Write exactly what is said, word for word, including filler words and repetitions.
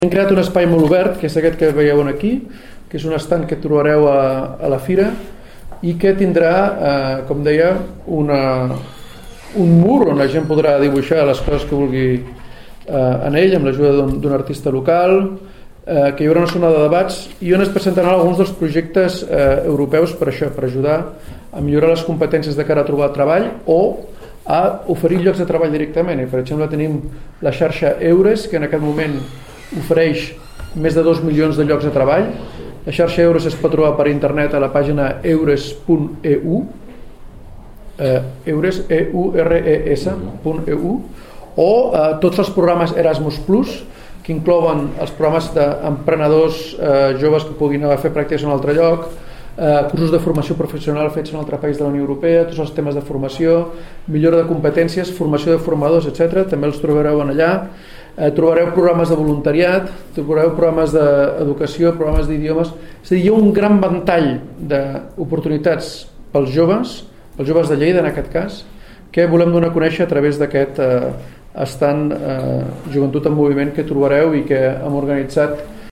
Hem creat un espai molt obert, que és aquest que veieu aquí, que és un estand que trobareu a, a la fira i que tindrà, eh, com deia, una, un mur on la gent podrà dibuixar les coses que vulgui eh, en ell, amb l'ajuda d'un artista local, eh, que hi haurà una zona de debats i on es presentaran alguns dels projectes eh, europeus per això, per ajudar a millorar les competències de cara a trobar treball o a oferir llocs de treball directament. I, per exemple, tenim la xarxa EURES, que en aquest moment ofereix més de dos milions de llocs de treball. La xarxa EURES es pot trobar per internet a la pàgina eures punt e u, eh, EURES, E U R E S punt E U, o eh, tots els programes Erasmus Plus, que inclouen els programes d'emprenedors eh, joves que puguin anar a fer pràctiques en un altre lloc, eh, cursos de formació professional fets en un altre país de la Unió Europea, tots els temes de formació, millora de competències, formació de formadors, etcètera. També els trobareu en allà. Eh, trobareu programes de voluntariat, trobareu programes d'educació, programes d'idiomes. És a dir, hi ha un gran ventall d'oportunitats pels joves, pels joves de Lleida en aquest cas, que volem donar a conèixer a través d'aquest eh, estand eh, Joventut en Moviment que trobareu i que hem organitzat